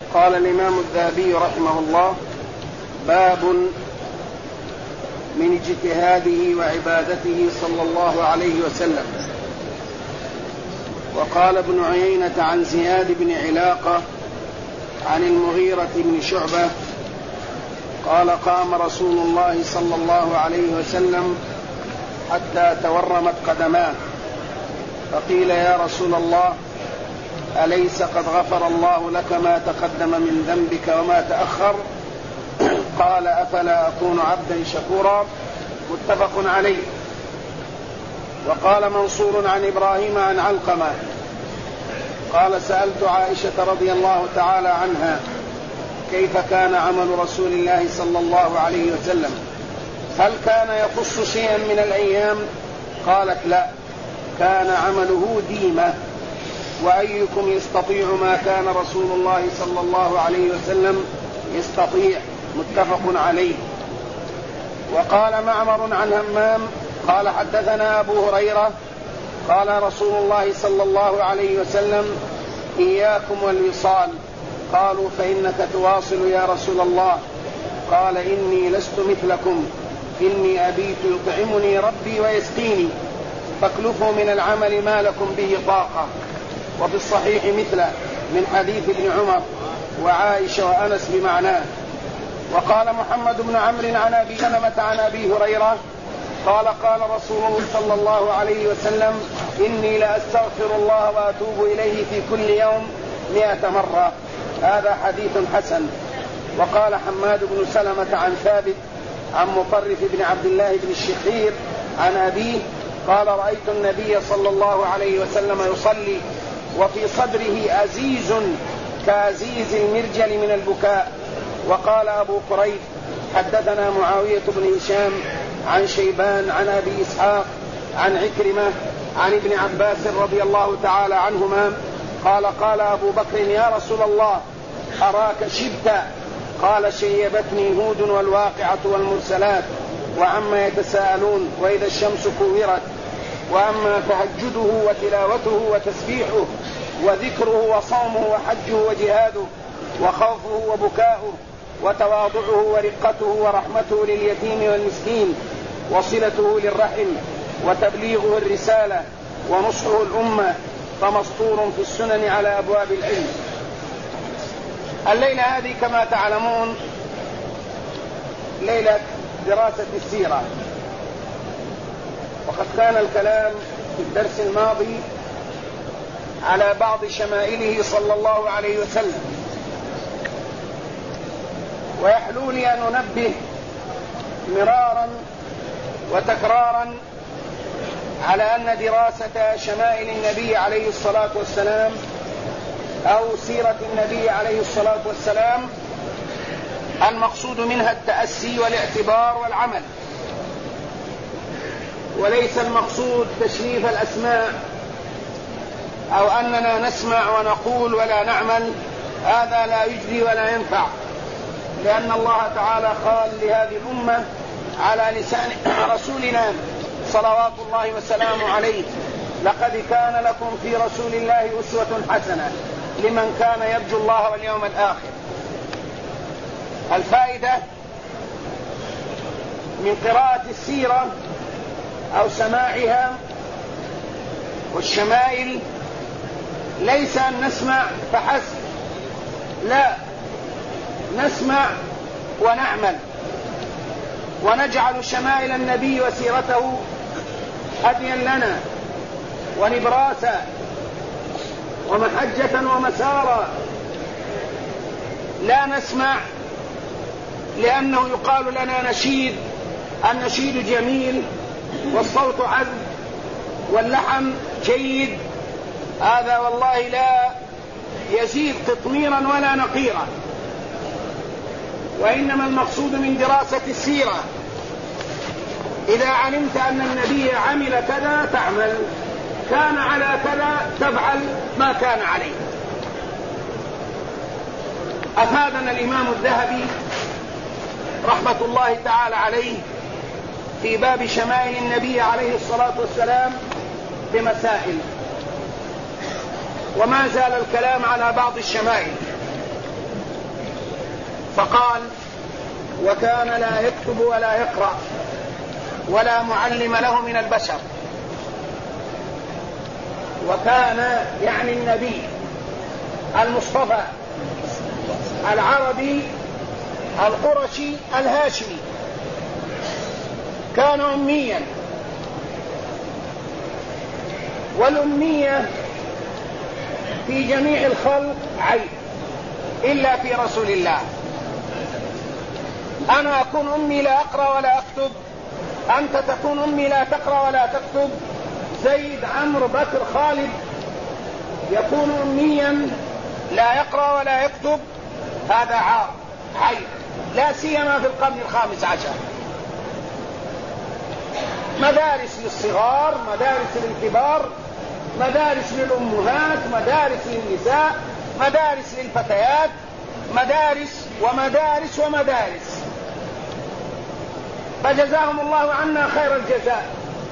قال الإمام الذهبي رحمه الله: باب من اجتهاده وعبادته صلى الله عليه وسلم. وقال ابن عيينة عن زياد بن علاقة عن المغيرة بن شعبة قال: قام رسول الله صلى الله عليه وسلم حتى تورمت قدماه، فقيل: يا رسول الله، أليس قد غفر الله لك ما تقدم من ذنبك وما تأخر؟ قال: أفلا أكون عبدا شكورا. متفق عليه. وقال منصور عن إبراهيم عن علقمة قال: سألت عائشة رضي الله تعالى عنها كيف كان عمل رسول الله صلى الله عليه وسلم، هل كان يخص شيئا من الأيام؟ قالت: لا، كان عمله ديمة. وأيكم يستطيع ما كان رسول الله صلى الله عليه وسلم يستطيع؟ متفق عليه. وقال معمر عن همام قال: حدثنا أبو هريرة قال رسول الله صلى الله عليه وسلم: إياكم والوصال. قالوا: فإنك تواصل يا رسول الله. قال: إني لست مثلكم، إني أبيت يطعمني ربي ويسقيني، فاكلفوا من العمل ما لكم به طاقة. وفي الصحيح مثله من حديث ابن عمر وعائشة وأنس بمعناه. وقال محمد بن عمرو عن أبي سلمة عن أبي هريرة قال: قال رسول الله صلى الله عليه وسلم: إني لأستغفر الله وأتوب إليه في كل يوم 100 مرة. هذا حديث حسن. وقال حماد بن سلمة عن ثابت عن مطرف بن عبد الله بن الشخير عن أبيه قال: رأيت النبي صلى الله عليه وسلم يصلي وفي صدره أزيز كأزيز المرجل من البكاء. وقال أبو قريب: حدثنا معاوية بن هشام عن شيبان عن أبي إسحاق عن عكرمة عن ابن عباس رضي الله تعالى عنهما قال: قال أبو بكر: يا رسول الله، أراك شبت. قال: شيبتني هود والواقعة والمرسلات وعما يتساءلون وإذا الشمس كورت. وأما تهجده وتلاوته وتسبيحه وذكره وصومه وحجه وجهاده وخوفه وبكاؤه وتواضعه ورقته ورحمته لليتيم والمسكين وصلته للرحم وتبليغه الرسالة ونصحه الأمة فمسطور في السنن على أبواب العلم. الليلة هذه كما تعلمون ليلة دراسة السيرة، وقد كان الكلام في الدرس الماضي على بعض شمائله صلى الله عليه وسلم. ويحلو لي أن أنبه مرارا وتكرارا على أن دراسة شمائل النبي عليه الصلاة والسلام أو سيرة النبي عليه الصلاة والسلام المقصود منها التأسي والاعتبار والعمل، وليس المقصود تشريف الأسماء أو أننا نسمع ونقول ولا نعمل. هذا لا يجري ولا ينفع، لأن الله تعالى قال لهذه الأمة على لسان رسولنا صلوات الله وسلامه عليه: لقد كان لكم في رسول الله أسوة حسنة لمن كان يرجو الله واليوم الآخر. الفائدة من قراءة السيرة أو سماعها والشمائل ليس أن نسمع فحسب، لا، نسمع ونعمل ونجعل شمائل النبي وسيرته هديا لنا ونبراسا ومحجة ومسارا. لا نسمع لأنه يقال لنا نشيد، النشيد جميل والصوت عذب واللحن جيد، هذا والله لا يزيد قطميرا ولا نقيرا. وإنما المقصود من دراسة السيرة إذا علمت أن النبي عمل كذا تعمل، كان على كذا تفعل ما كان عليه. أفادنا الإمام الذهبي رحمة الله تعالى عليه في باب شمائل النبي عليه الصلاة والسلام بمسائل، وما زال الكلام على بعض الشمائل. فقال: وكان لا يكتب ولا يقرأ ولا معلم له من البشر. وكان يعني النبي المصطفى العربي القرشي الهاشمي كان أميا، والأمية في جميع الخلق عيب إلا في رسول الله. أنا أكون أمي لا أقرأ ولا أكتب، أنت تكون أمي لا تقرأ ولا تكتب، زيد عمرو بكر خالد يكون أميا لا يقرأ ولا يكتب، هذا عار عيب، لا سيما في القرن ال15. مدارس للصغار، مدارس للكبار، مدارس للأمهات، مدارس للنساء، مدارس للفتيات، مدارس ومدارس ومدارس. فجزاهم الله عنا خير الجزاء.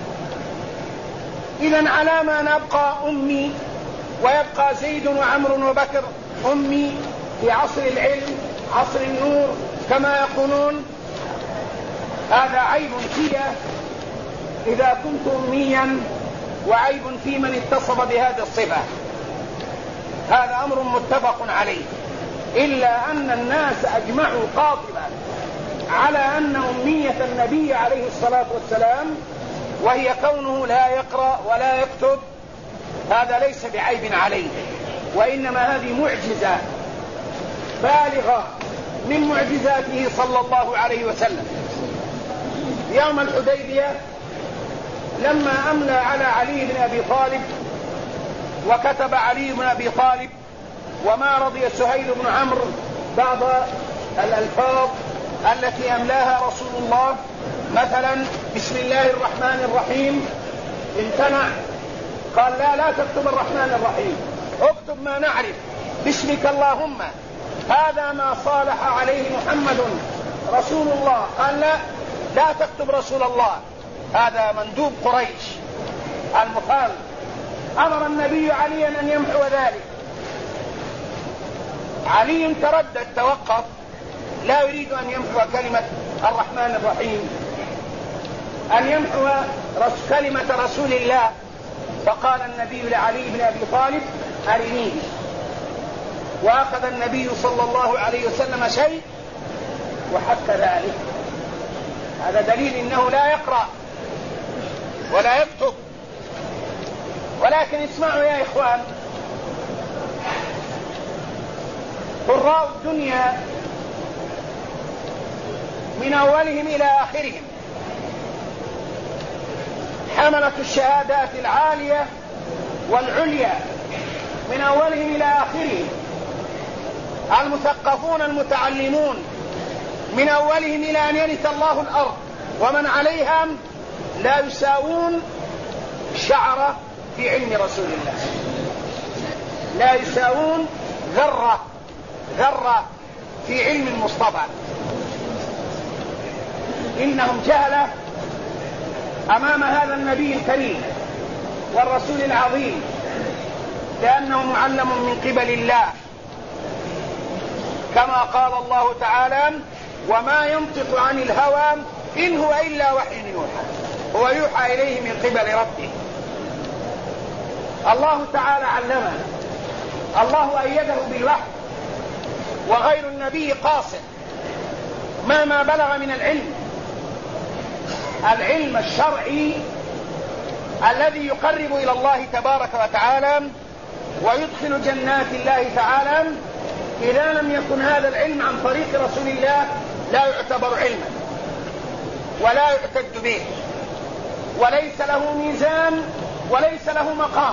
إذن على ما نبقى أمي، ويبقى زيد وعمر وبكر أمي في عصر العلم، عصر النور كما يقولون، هذا عيب في إذا كنت أميا، وعيب في من اتصف بهذه الصفة. هذا أمر متفق عليه، إلا أن الناس أجمعوا قاطبا على أن أمية النبي عليه الصلاة والسلام، وهي كونه لا يقرأ ولا يكتب، هذا ليس بعيب عليه، وإنما هذه معجزة بالغة من معجزاته صلى الله عليه وسلم. يوم الحديبية لما أملى على علي بن أبي طالب، وكتب علي بن أبي طالب: وما رضي سهيل بن عمرو بعض الألفاظ التي أملاها رسول الله، مثلا بسم الله الرحمن الرحيم، امتنع، قال: لا تكتب الرحمن الرحيم، اكتب ما نعرف، باسمك اللهم، هذا ما صالح عليه محمد رسول الله. قال: لا تكتب رسول الله، هذا مندوب قريش المخالف. أمر النبي عليا أن يمحو ذلك. علي تردد، توقف، لا يريد أن يمحو كلمة الرحمن الرحيم، أن يمحو كلمة رسول الله. فقال النبي لعلي بن أبي طالب: أرنيه. وأخذ النبي صلى الله عليه وسلم شيء وحك ذلك. هذا دليل أنه لا يقرأ ولا يكتب. ولكن اسمعوا يا إخوان، قراء الدنيا من أولهم إلى آخرهم، حملة الشهادات العالية والعليا من أولهم إلى آخرهم، المثقفون المتعلمون من أولهم إلى أن يرث الله الأرض ومن عليها، لا يساوون شعرة في علم رسول الله، لا يساوون ذرة في علم المصطفى. إنهم جهلة أمام هذا النبي الكريم والرسول العظيم، لأنه معلم من قبل الله، كما قال الله تعالى: وما ينطق عن الهوى إن هو إلا وحي يوحى، هو يوحى إليه من قبل ربه. الله تعالى علمه، الله أيده بالوحي، وغير النبي قاصر ما بلغ من العلم الشرعي الذي يقرب إلى الله تبارك وتعالى ويدخل جنات الله تعالى. إذا لم يكن هذا العلم عن طريق رسول الله لا يعتبر علما ولا يعتد به، وليس له ميزان وليس له مقام،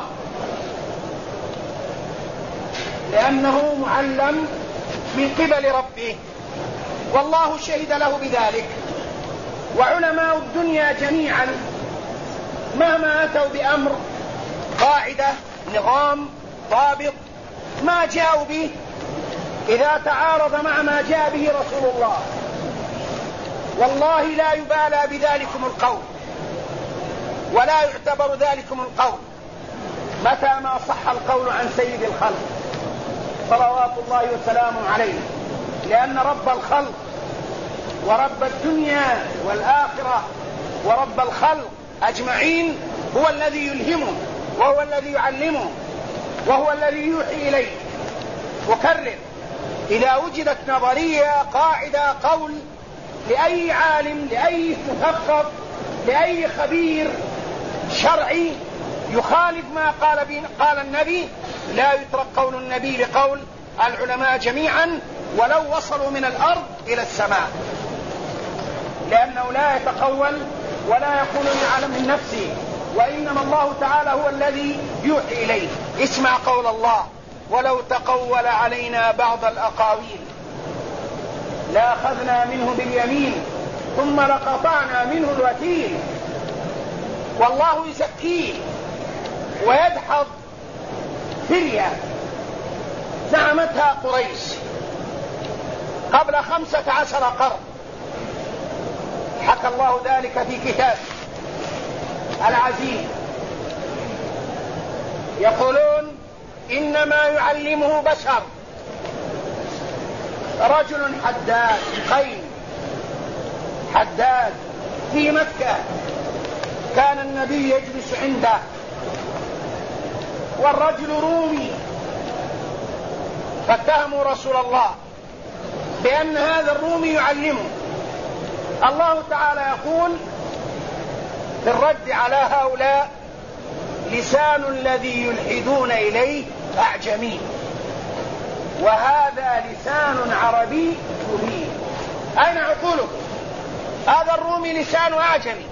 لأنه معلم من قبل ربه، والله شهد له بذلك. وعلماء الدنيا جميعا مهما أتوا بأمر، قاعدة، نظام، ضابط، ما جاءوا به إذا تعارض مع ما جاء به رسول الله، والله لا يبالى بذلكم القول ولا يعتبر ذلكم القول متى ما صح القول عن سيد الخلق صلوات الله وسلامه عليه. لأن رب الخلق ورب الدنيا والآخرة ورب الخلق أجمعين هو الذي يلهمه وهو الذي يعلمه وهو الذي يوحي إليه. وكرر، إذا وجدت نظرية قاعدة قول لأي عالم لأي مثقف لأي خبير شرعي يخالف ما قال النبي، لا يترك قول النبي لقول العلماء جميعا ولو وصلوا من الأرض إلى السماء، لأنه لا يتقول ولا يقول يعلم من نفسه، وإنما الله تعالى هو الذي يوحي إليه. اسمع قول الله: ولو تقول علينا بعض الأقاويل لأخذنا منه باليمين ثم لقطعنا منه الوتين. والله يزكيه ويدحض فرية زعمتها قريش قبل 15 قرن، حكى الله ذلك في كتاب العزيز. يقولون إنما يعلمه بشر، رجل حداد قيم حداد في مكة، كان النبي يجلس عنده، والرجل رومي، فاتهموا رسول الله بأن هذا الرومي يعلمه. الله تعالى يقول في الرد على هؤلاء: لسان الذي يلحدون إليه أعجمي وهذا لسان عربي مبين. أين عقولكم؟ هذا الرومي لسان أعجمي،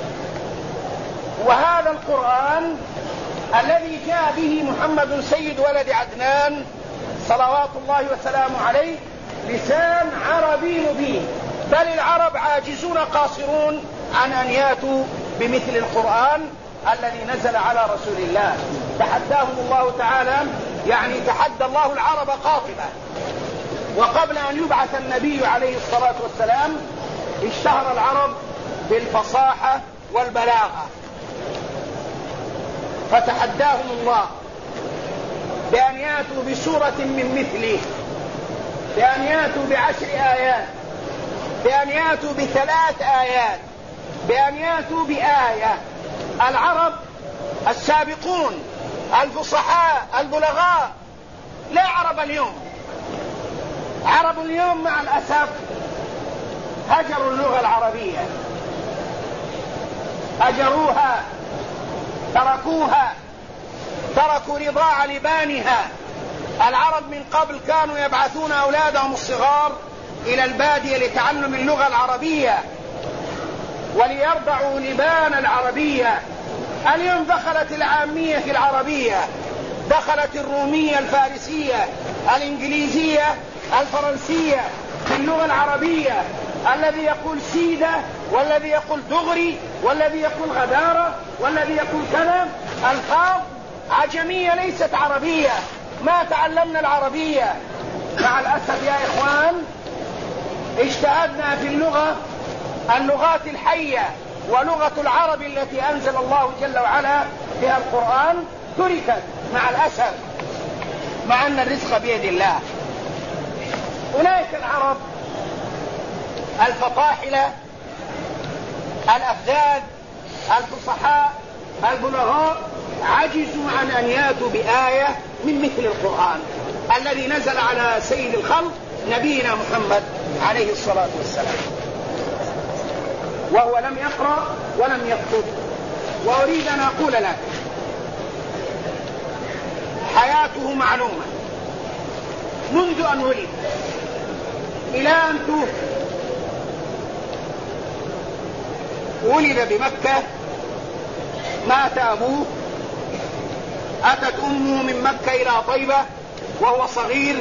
وهذا القرآن الذي جاء به محمد سيد ولد عدنان صلوات الله وسلامه عليه لسان عربي مبين، بل العرب عاجزون قاصرون عن أن ياتوا بمثل القرآن الذي نزل على رسول الله. تحداهم الله تعالى، يعني تحدى الله العرب قاطبة. وقبل أن يبعث النبي عليه الصلاة والسلام اشتهر العرب بالفصاحة والبلاغة، فتحداهم الله بأن ياتوا بسورة من مثله، بأن ياتوا ب10 آيات، بأن ياتوا ب3 آيات، بأن ياتوا بآية. العرب السابقون الفصحاء البلغاء، لا عرب اليوم. عرب اليوم مع الأسف هجروا اللغة العربية، هجروها، تركوها، تركوا رضاع لبانها. العرب من قبل كانوا يبعثون أولادهم الصغار إلى البادية لتعلم اللغة العربية وليرضعوا لبان العربية. اليوم دخلت العامية في العربية، دخلت الرومية الفارسية الإنجليزية الفرنسية في اللغة العربية. الذي يقول سيدة، والذي يقول دغري، والذي يقول غدارة، والذي يقول كذا، ألفاظ عجمية ليست عربية. ما تعلمنا العربية. مع الأسف يا إخوان اجتهدنا في اللغات الحية، ولغة العرب التي أنزل الله جل وعلا فيها القرآن تركت مع الأسف، مع أن الرزق بيد الله. أولئك العرب الفطاحلة الأفذاذ الفصحاء البلغاء عجزوا عن أن ياتوا بآية من مثل القرآن الذي نزل على سيد الخلق نبينا محمد عليه الصلاة والسلام، وهو لم يقرأ ولم يكتب. وأريد أن أقول لك حياته معلومة منذ أن ولد إلى أن توفي. ولد بمكة، مات أبوه، أتت أمه من مكة إلى طيبة وهو صغير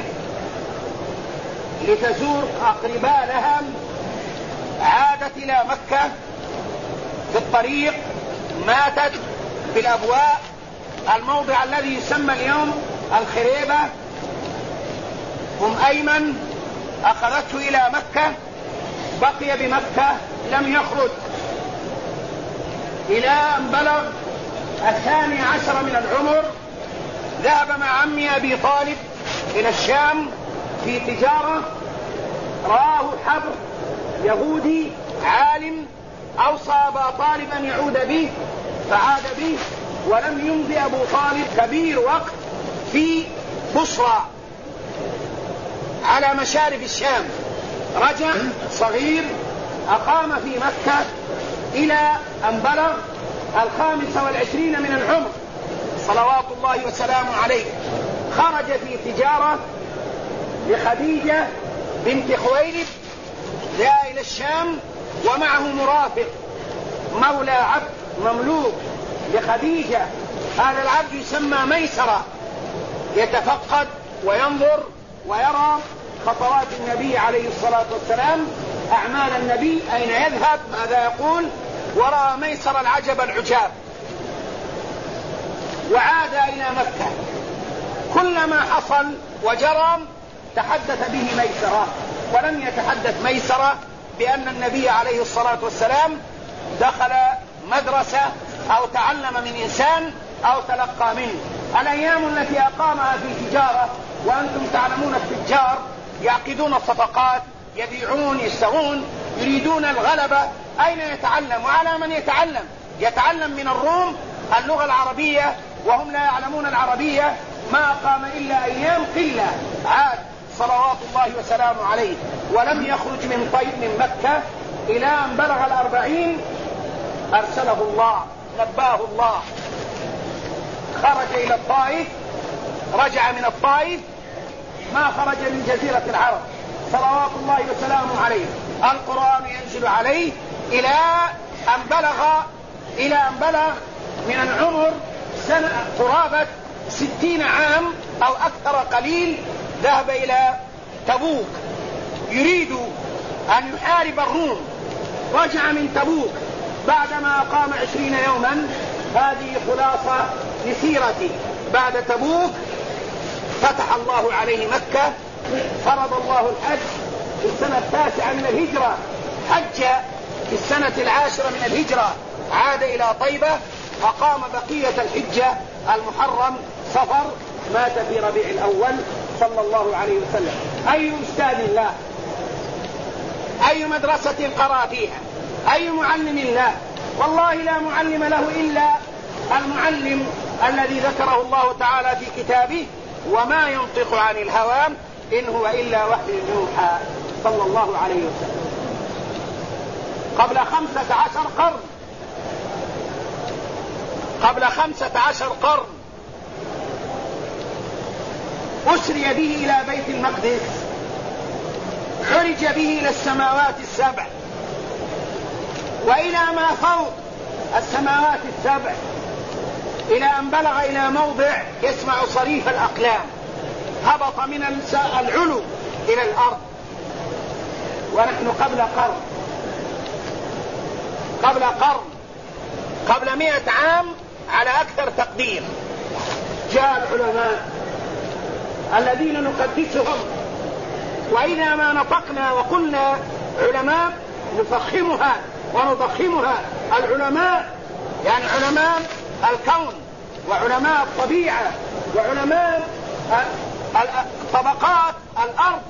لتزور أقرباء لها. عادت إلى مكة في الطريق، ماتت في الأبواء، الموضع الذي يسمى اليوم الخريبة. أيمن أخذته إلى مكة، بقي بمكة لم يخرج إلى أن بلغ 12 من العمر. ذهب مع عمي أبي طالب إلى الشام في تجارة، رآه حبر يهودي عالم أوصى أبا طالب أن يعود به فعاد به، ولم يمضي أبو طالب كبير وقت في بصرى على مشارف الشام، رجع صغير أقام في مكة إلى أن بلغ 25 من العمر صلوات الله وسلامه عليه. خرج في تجارة لخديجة بنت خويلد جاء إلى الشام، ومعه مرافق مولى عبد مملوك لخديجة. هذا العبد يسمى ميسرة، يتفقد وينظر ويرى خطوات النبي عليه الصلاة والسلام، أعمال النبي أين يذهب ماذا يقول، ورأى ميسر العجب العجاب وعاد إلى مكة. كلما حصل وجرى تحدث به ميسرة، ولم يتحدث ميسرة بأن النبي عليه الصلاة والسلام دخل مدرسة أو تعلم من إنسان أو تلقى منه. الأيام التي أقامها في تجارة، وأنتم تعلمون التجار يعقدون الصفقات، يبيعون يشترون، يريدون الغلبة. أين يتعلم؟ وعلى من يتعلم؟ يتعلم من الروم اللغة العربية وهم لا يعلمون العربية. ما أقام إلا أيام قلة، عاد صلوات الله وسلامه عليه، ولم يخرج من مكة إلى أن بلغ 40 أرسله الله، نباه الله، خرج إلى الطائف، رجع من الطائف، ما خرج من جزيرة العرب صلوات الله وسلامه عليه. القرآن ينزل عليه إلى أن بلغ من العمر سنة قرابة 60 عام أو أكثر قليل. ذهب إلى تبوك يريد أن يحارب الروم، رجع من تبوك بعدما أقام 20 يوما. هذه خلاصة لسيرته. بعد تبوك فتح الله عليه مكة، فرض الله الحج في السنة 9 من الهجرة، حج في السنة 10 من الهجرة، عاد إلى طيبة، أقام بقية الحجة المحرم صفر، مات في ربيع الأول صلى الله عليه وسلم. أي أستاذ له، أي مدرسة قرأ فيها، أي معلم له؟ والله لا معلم له إلا المعلم الذي ذكره الله تعالى في كتابه: وما ينطق عن الهوى إن هو إلا وحي يوحى، صلى الله عليه وسلم. قبل 15 قرن أسري به إلى بيت المقدس، عرج به إلى السماوات السبع وإلى ما فوق السماوات السبع، إلى أن بلغ إلى موضع يسمع صريف الأقلام، هبط من العلو إلى الأرض. ونحن قبل 100 عام على أكثر تقدير جاء العلماء الذين نقدسهم، وإذا ما نطقنا وقلنا علماء نفخمها ونضخمها. العلماء يعني علماء الكون، وعلماء الطبيعة، وعلماء طبقات الأرض،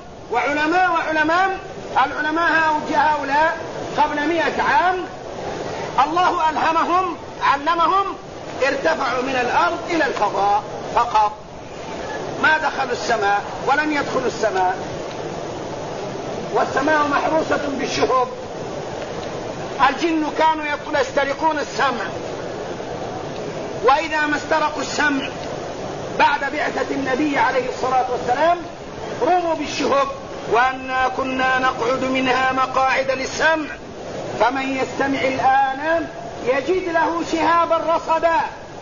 العلماء هؤلاء قبل 100 عام الله ألهمهم، علمهم، ارتفعوا من الأرض إلى الفضاء فقط، ما دخلوا السماء ولم يدخلوا السماء، والسماء محروسة بالشهب. الجن كانوا يسترقون السمع، وإذا ما استرقوا السمع بعد بعثة النبي عليه الصلاة والسلام رموا بالشهب. وأنا كنا نقعد منها مقاعد للسمع فمن يستمع الآن يجد له شهابا رصدا.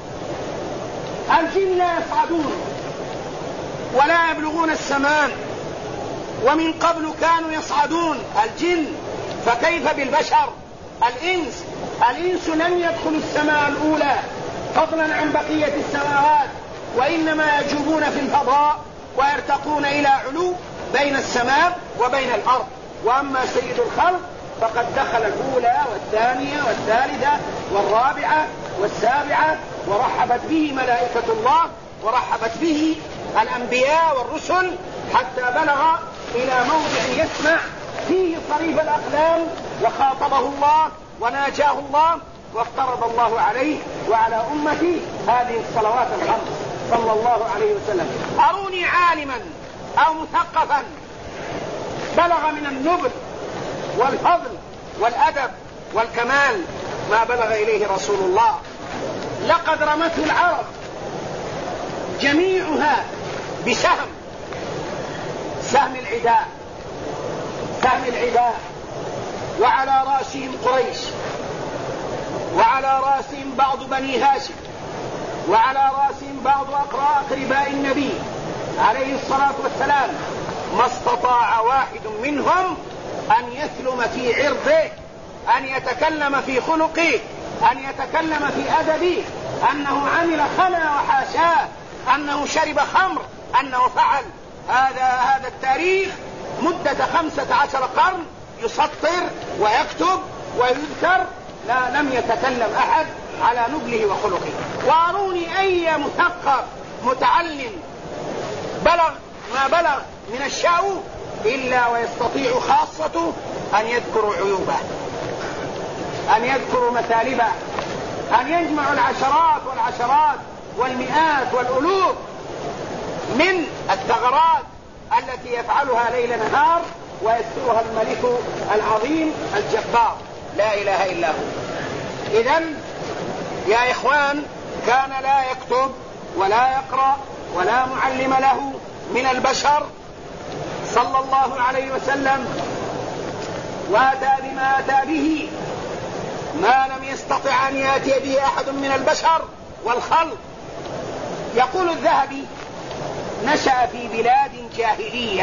الجن لا يصعدون ولا يبلغون السماء، ومن قبل كانوا يصعدون الجن، فكيف بالبشر؟ الإنس لن يدخل السماء الأولى فضلا عن بقية السماوات، وإنما يجوبون في الفضاء ويرتقون إلى علو بين السماء وبين الأرض. وأما سيد الخلق فقد دخل الأولى والثانية والثالثة والرابعة والسابعة، ورحبت به ملائكة الله، ورحبت به الأنبياء والرسل، حتى بلغ إلى موضع يسمع فيه صريف الأقلام، وخاطبه الله وناجاه الله، وافترض الله عليه وعلى أمتي هذه الصلوات الخمس صلى الله عليه وسلم. أروني عالما أو مثقفا بلغ من النبل والفضل والأدب والكمال ما بلغ إليه رسول الله. لقد رمته العرب جميعها بسهم، سهم العداء، وعلى رأسهم قريش، وعلى رأسهم بعض بني هاشم، وعلى رأسهم بعض أقرباء النبي عليه الصلاة والسلام. ما استطاع واحد منهم أن يثلم في عرضه، أن يتكلم في خلقه، أن يتكلم في أدبه، أنه عمل خنا وحاشاه، أنه شرب خمر، أنه فعل هذا التاريخ مدة 15 قرن يسطر ويكتب ويذكر، لم يتكلم أحد على نبله وخلقه. واروني أي مثقف متعلم بلغ ما بلغ من الشأو إلا ويستطيع خاصته أن يذكروا عيوبه، أن يذكروا مثالبه، أن يجمعوا العشرات والمئات والألوف من الثغرات التي يفعلها ليل نهار ويسترها الملك العظيم الجبار لا إله إلا هو. إذن يا إخوان، كان لا يكتب ولا يقرأ ولا معلم له من البشر صلى الله عليه وسلم، وأتى بما أتى به ما لم يستطع أن يأتي به أحد من البشر والخلق. يقول الذهبي: نشأ في بلاد جاهلية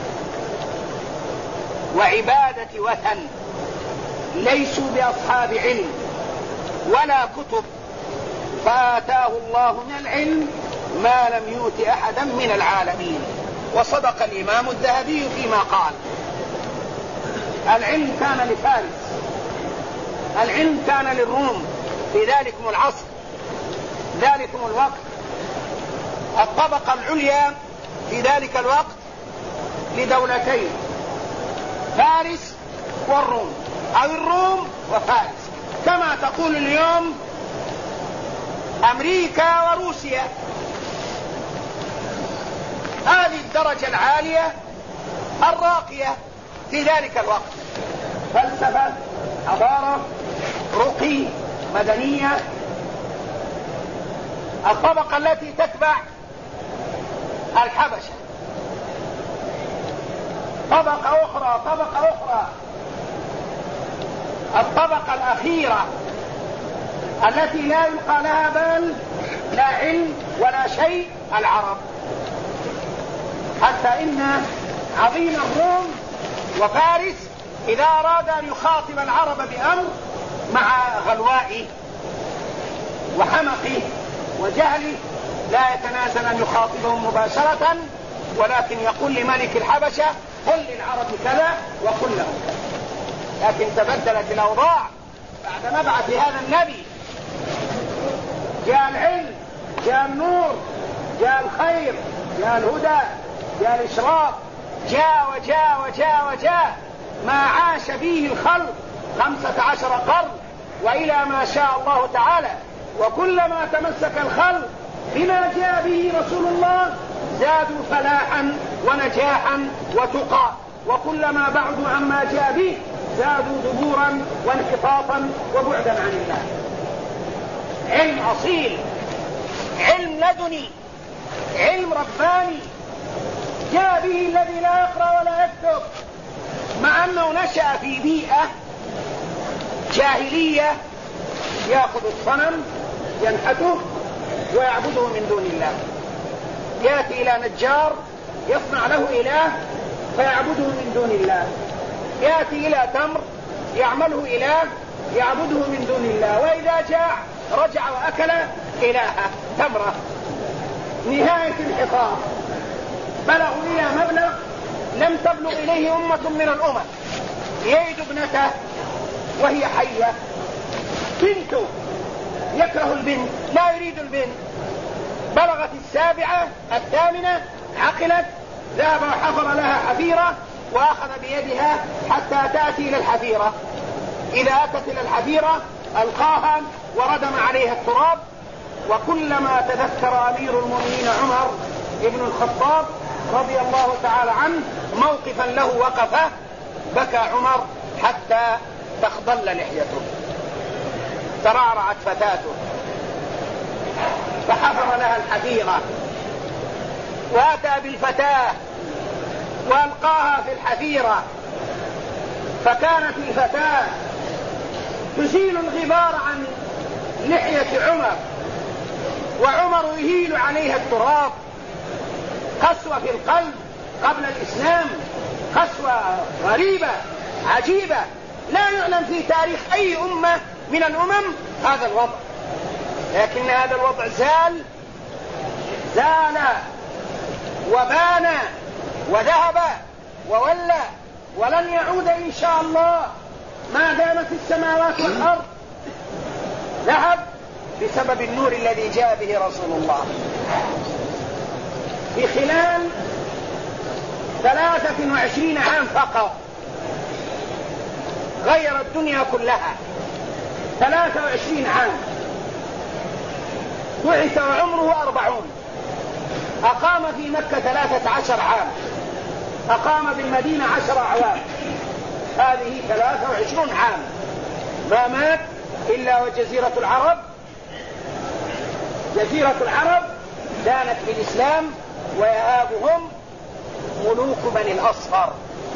وعبادة وثن، ليسوا بأصحاب علم ولا كتب، فآتاه الله من العلم ما لم يؤت أحدا من العالمين. وصدق الإمام الذهبي فيما قال. العلم كان لفارس، العلم كان للروم في ذلكم العصر، ذلكم الوقت. الطبقة العليا في ذلك الوقت لدولتين، فارس والروم، أو الروم وفارس، كما تقول اليوم أمريكا وروسيا. هذه الدرجة العالية الراقية في ذلك الوقت، فلسفة، حضارة، رقي، مدنية. الطبقة التي تتبع الحبشة طبقة أخرى. الطبقة الأخيرة التي لا يلقى لها بال، لا علم ولا شيء، العرب. حتى إن عظيم الروم وفارس إذا أراد أن يخاطب العرب بأمر مع غلوائه وحمقه وجهله لا يتنازل أن يخاطبهم مباشرة، ولكن يقول لملك الحبشة: قل للعرب كذا وقل لهم كذا. لكن تبدلت الأوضاع بعد مبعث هذا النبي. جاء العلم، جاء النور، جاء الخير، جاء الهدى، جاء الإشراق، جاء ما عاش فيه الخلق 15 قرن وإلى ما شاء الله تعالى. وكلما تمسك الخلق بما جاء به رسول الله زادوا فلاحا ونجاحا وتقى، وكلما بعدوا عما جاء به زادوا دبورا وانحطاطا وبعدا عن الله. علم أصيل، علم لدني، علم رباني جاء به الذي لا يقرأ ولا يكتب، مع أنه نشأ في بيئة جاهلية، يأخذ الصنم ينحته ويعبده من دون الله، يأتي إلى نجار يصنع له إله فيعبده من دون الله، يأتي إلى تمر يعمله إله يعبده من دون الله، وإذا جاع رجع وأكل إلهه تمره. نهاية الحصار بلغوا إلى مبلغ لم تبلغ إليه أمة من الأمم. يجد ابنته وهي حية، بنته يكره البنت، لا يريد البنت، بلغت 7 8 عقلت، ذهب وحفر لها حفيرة وأخذ بيدها حتى تأتي إلى الحفيرة. إذا أتت إلى الحفيرة ألقاها وردم عليها التراب. وكلما تذكر أمير المؤمنين عمر بن الخطاب رضي الله تعالى عنه موقفا له وقفه بكى عمر حتى تخضل لحيته. ترعرعت فتاته فحفر لها الحفيرة وأتى بالفتاة وألقاها في الحفيرة، فكانت الفتاة تزيل الغبار عن لحية عمر وعمر يهيل عليها التراب. قسوة في القلب قبل الإسلام، قسوة غريبة عجيبة لا يعلم في تاريخ أي أمة من الأمم هذا الوضع، لكن هذا الوضع زال وبان وذهب وولى ولن يعود إن شاء الله ما دامت السماوات والأرض. ذهب بسبب النور الذي جاء به رسول الله. في خلال 23 عام فقط غير الدنيا كلها. 23 عام بعث وعمره 40. أقام في مكة 13 عام، أقام بالمدينة 10 أعوام. هذه 23 عام ما مات إلا وجزيرة العرب دانت بالإسلام ويهابهم ملوك بني الأصفر.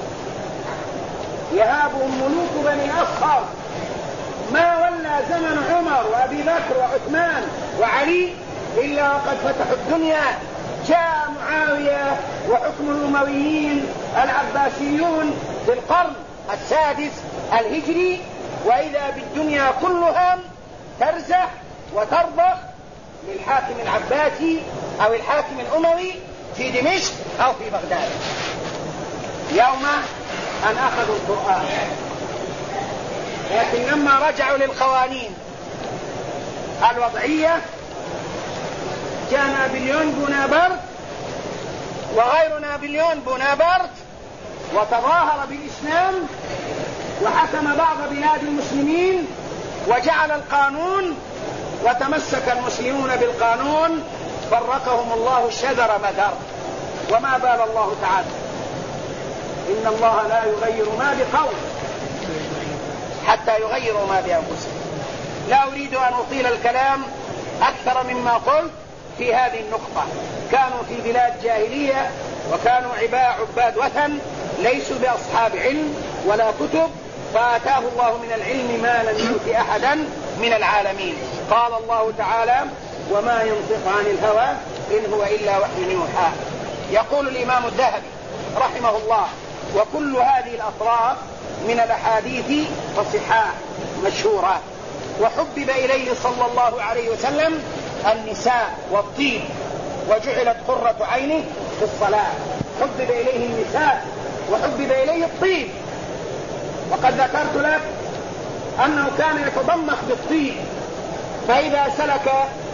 يهابهم ملوك بني الأصفر. ما ولى زمن عمر وأبي بكر وعثمان وعلي إلا وقد فتحوا الدنيا. جاء معاوية وحكم الأمويين العباسيون في القرن 6 الهجري، وإذا بالدنيا كلها ترزح وترضخ للحاكم العباسي أو الحاكم الأموي في دمشق أو في بغداد. يوم أن أخذوا القرآن، لكن لما رجعوا للقوانين الوضعية جاء نابليون بونابرت وغير نابليون بونابرت وتظاهر بالإسلام وحكم بعض بلاد المسلمين وجعل القانون، وتمسك المسلمون بالقانون فرقهم الله شذر مذر. وما بال الله تعالى؟ إن الله لا يغير ما بقوم حتى يغيروا ما بأنفسهم. لا أريد أن أطيل الكلام أكثر مما قلت في هذه النقطة. كانوا في بلاد جاهلية وكانوا عباد وثن، ليسوا بأصحاب علم ولا كتب، فآتاه الله من العلم ما لم يؤت أحدا من العالمين. قال الله تعالى: وما ينطق عن الهوى إن هو إلا وحي يوحى. يقول الإمام الذهبي رحمه الله: وكل هذه الأطراف من الأحاديث فصحاح مشهورة. وحبب إليه صلى الله عليه وسلم النساء والطيب، وجعلت قرة عينه في الصلاة. حبب إليه النساء وحبب إليه الطيب. وقد ذكرت لك أنه كان يتضمخ بالطيب، فإذا سلك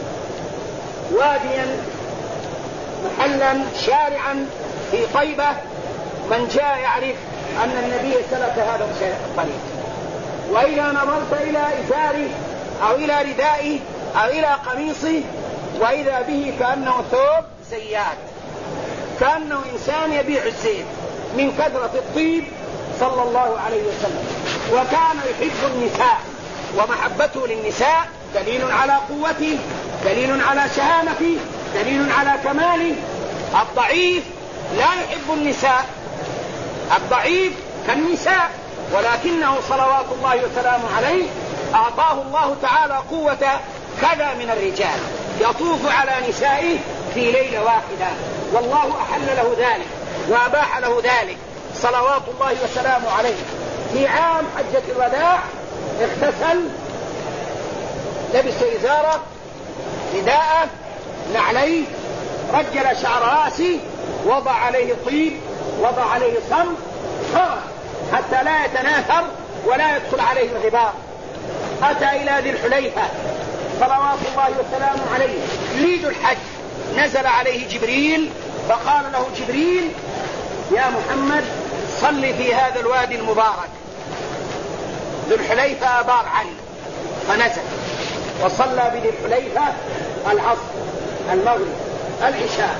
واديا محلا شارعا في طيبة من جاء يعرف أن النبي سلك هذا الطريق. وإذا نظرت إلى إزاره أو إلى ردائه أو إلى قميصه وإذا به كأنه ثوب زيات، كأنه إنسان يبيع الزيت من كثرة الطيب صلى الله عليه وسلم. وكان يحب النساء، ومحبته للنساء دليل على قوته، دليل على شهامته، دليل على كماله. الضعيف لا يحب النساء، الضعيف كالنساء، ولكنه صلوات الله وسلامه عليه أعطاه الله تعالى قوة كذا من الرجال يطوف على نسائه في ليلة واحدة، والله أحل له ذلك وأباح له ذلك صلوات الله وسلامه عليه. في عام حجة الوداع اغتسل، لبس إزارة، رداءه، نعليه، رجل شعر رأسه، وضع عليه طيب، وضع عليه صمت، خرج حتى لا يتناثر ولا يدخل عليه الغبار. أتى إلى ذي الحليفة صلوات الله وسلامه عليه يريد الحج، نزل عليه جبريل فقال له جبريل: يا محمد يصلي في هذا الوادي المبارك ذو الحليفة أبار علي، فنزل وصلى بذي الحليفة العصر المغرب العشاء،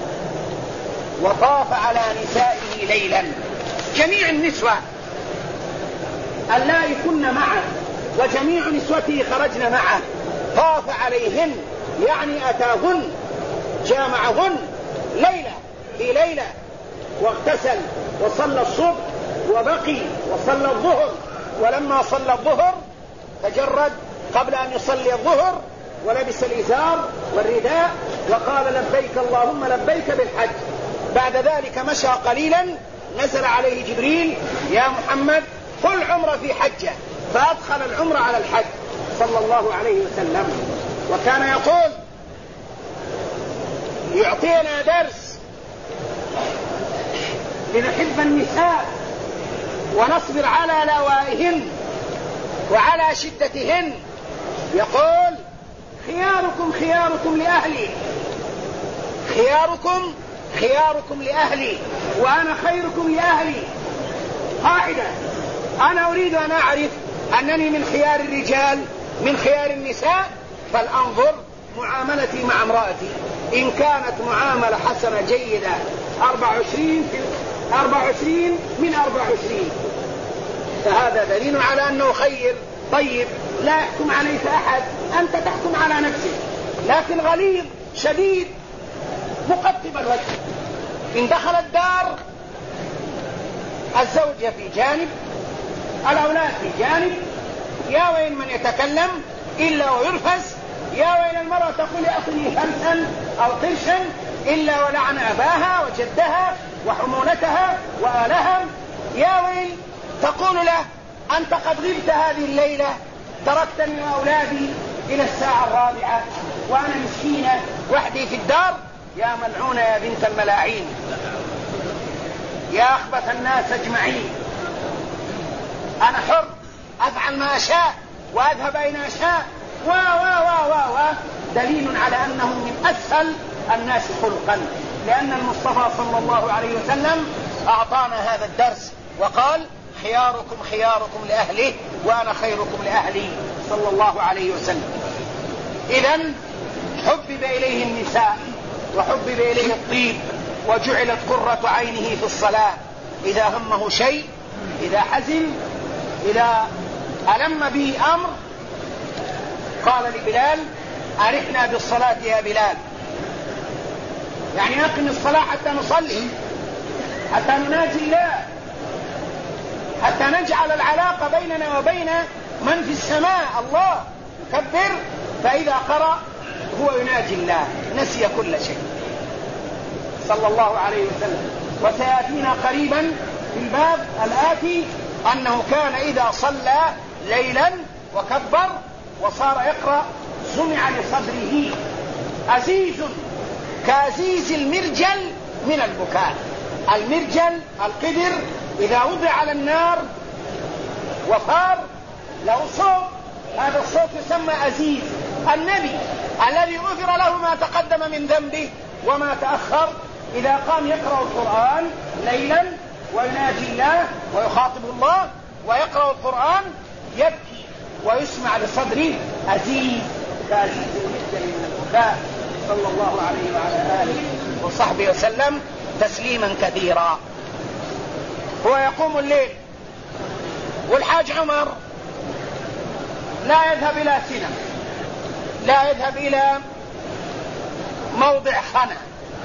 وطاف على نسائه ليلا، جميع النسوة اللائي كن معه وجميع نسوته خرجن معه، طاف عليهن يعني أتاهن جامعهن ليلة في ليلة، واغتسل وصلى الصبح وبقي وصلى الظهر، ولما صلى الظهر تجرد قبل أن يصلي الظهر ولبس الإزار والرداء وقال لبيك اللهم لبيك بالحج. بعد ذلك مشى قليلا، نزل عليه جبريل يا محمد قل عمرة في حجة، فأدخل العمرة على الحج صلى الله عليه وسلم. وكان يقول يعطينا درس لنحب النساء ونصبر على لوائهن وعلى شدتهن. يقول خياركم خياركم لأهلي، خياركم خياركم لأهلي وأنا خيركم لأهلي. قاعدة، أنا أريد أن أعرف أنني من خيار الرجال من خيار النساء، فلأنظر معاملتي مع امرأتي، إن كانت معاملة حسنة جيدة 24 من 24 فهذا دليل على أنه خير. طيب لا يحكم عليك أحد، أنت تحكم على نفسك، لكن غليظ شديد مقطب الوجه. إن دخل الدار الزوجة في جانب، الأولاد في جانب، يا ويل من يتكلم إلا ويرفس، يا ويل المرأة تقول أعطني خمسا أو قرشا إلا ولعن أباها وجدها وحمولتها وآلهم، يا ويل تقول له أنت قد غبت هذه الليلة، تركتني وأولادي إلى الساعة 4 وأنا مسكينة وحدي في الدار. يا ملعونة يا بنت الملاعين، يا أخبث الناس أجمعين، أنا حر أفعل ما أشاء وأذهب أين أشاء دليل على أنه من أسهل الناس خلقا، لأن المصطفى صلى الله عليه وسلم أعطانا هذا الدرس وقال خياركم خياركم لأهله وأنا خيركم لأهلي صلى الله عليه وسلم. إذن حبب إليه النساء وحبب إليه الطيب، وجعلت قرة عينه في الصلاة، إذا همه شيء، إذا حزن، إذا ألم به أمر قال لبلال أرحنا بالصلاة يا بلال، يعني أقم الصلاة حتى نصلي، حتى نناجي الله، حتى نجعل العلاقة بيننا وبين من في السماء الله. كبر، فإذا قرأ هو يناجي الله، نسي كل شيء صلى الله عليه وسلم. وسيأتينا قريبا في الباب الآتي أنه كان إذا صلى ليلا وكبر وصار يقرأ سمع لصدره عزيز كعزيز المرجل من البكاء. المرجل القدر إذا وضع على النار وفار له صوت، هذا الصوت يسمى عزيز. النبي الذي غفر له ما تقدم من ذنبه وما تأخر، إذا قام يقرأ القرآن ليلا ويناجي الله ويخاطب الله ويقرأ القرآن يبكي ويسمع لصدره عزيز كعزيز المرجل من البكاء صلى الله عليه وعلى آله وصحبه وسلم تسليما كثيرا. هو يقوم الليل، والحاج عمر لا يذهب إلى سينما، لا يذهب إلى موضع خنا،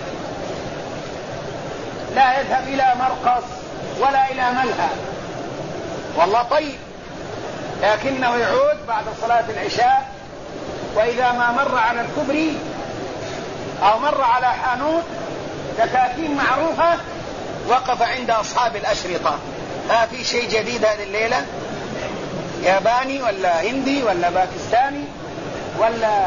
لا يذهب إلى مرقص ولا إلى ملهى، والله طيب، لكنه يعود بعد صلاة العشاء، وإذا ما مر على الكبري أو مر على حانوت دكاكين معروفة وقف عند أصحاب الأشرطة، ها في شيء جديد هذه الليلة، ياباني ولا هندي ولا باكستاني ولا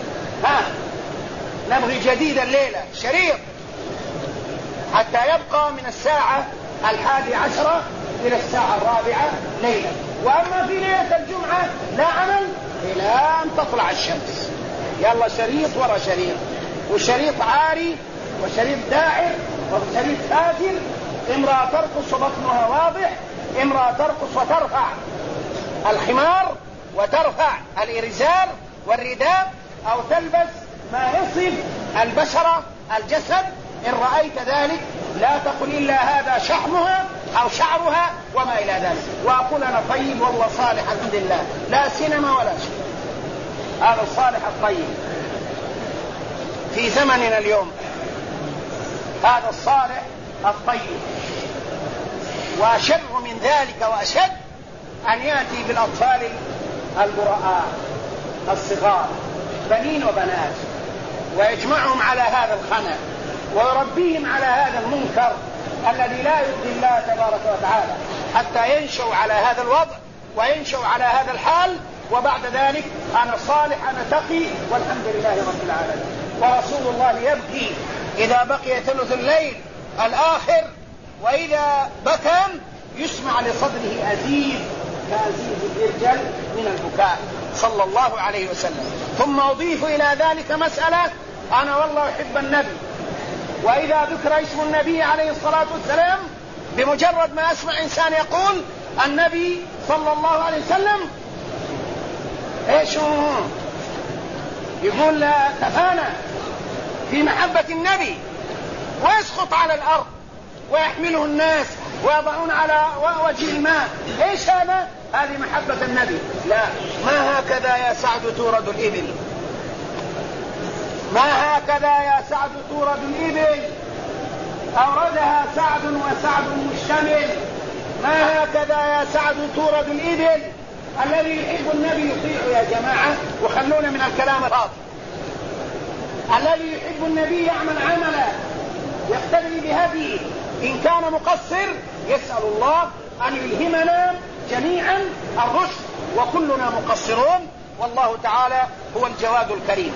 نبغي جديد الليلة شريط، حتى يبقى من الساعة 11 إلى الساعة 4 ليلة. وأما في ليلة الجمعة لا عمل إلى أن تطلع الشمس، يلا شريط ورا شريط، وشريط عاري وشريط داعر وشريط فاجر امرأة ترقص وبطنها واضح، امرأة ترقص وترفع الخمار وترفع الإرزال والرداء، أو تلبس ما يصف البشرة الجسد. إن رأيت ذلك لا تقل إلا هذا شحمها أو شعرها وما إلى ذلك، وأقول أنا طيب والله صالح الحمد لله، لا سينما ولا شيء. هذا الصالح الطيب في زمننا اليوم، هذا الصالح الطيب. وأشر من ذلك وأشد أن يأتي بالأطفال البراء الصغار بنين وبنات ويجمعهم على هذا الخنا ويربيهم على هذا المنكر الذي لا يرضي الله تبارك وتعالى، حتى ينشأوا على هذا الوضع وينشأوا على هذا الحال، وبعد ذلك أنا صالح أنا تقي والحمد لله رب العالمين. ورسول الله يبكي إذا بقي ثلث الليل الآخر، وإذا بكى يسمع لصدره أزيز كأزيز الإرجل من البكاء صلى الله عليه وسلم. ثم أضيف إلى ذلك مسألة، أنا والله أحب النبي، وإذا ذكر اسم النبي عليه الصلاة والسلام بمجرد ما أسمع إنسان يقول النبي صلى الله عليه وسلم إيش يقول لا تفانى في محبة النبي ويسقط على الأرض ويحمله الناس ويضعون على وجه الماء. إيش هذا؟ هذه محبة النبي. لا، ما هكذا يا سعد تورد الإبل، ما هكذا يا سعد تورد الإبل، أوردها سعد وسعد مشتمل. ما هكذا يا سعد تورد الإبل. الذي يحب النبي يطيع يا جماعة، وخلونا من الكلام الفاضي. الذي يحب النبي يعمل عملا يقتدي بهديه، إن كان مقصر يسأل الله أن يلهمنا جميعا الرشد، وكلنا مقصرون والله تعالى هو الجواد الكريم.